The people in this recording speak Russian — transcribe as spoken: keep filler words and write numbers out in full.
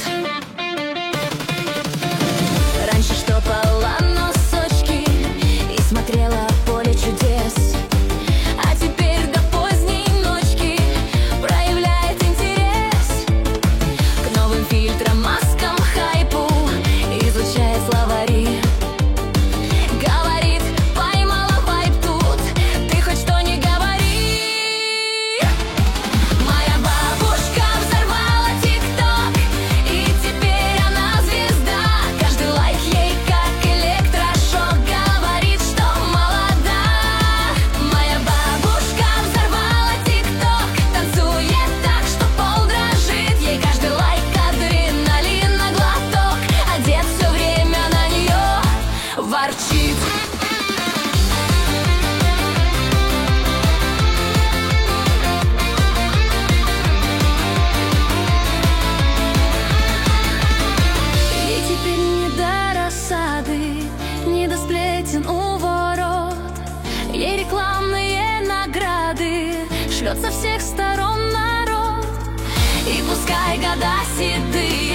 Раньше штопала носочки и смотрела поле чудес, а теперь до поздней ночки проявляет интерес к новым фильтрам, маскам, хайпу, изучает словари. Говорит, поймала вайб тут, ты хоть что не говори. Моя бабушка взорвала тик-ток, и теперь она звезда. Каждый лайк ей как электрошок, говорит, что молода. Моя бабушка взорвала тик-ток, танцует так, что пол дрожит. Ей каждый лайк адреналин на глоток, а дед все время на нее ворчит. Ей теперь не до рассады, не до сплетен у ворот. Ей рекламные награды шлет со всех сторон народ. И пускай года седые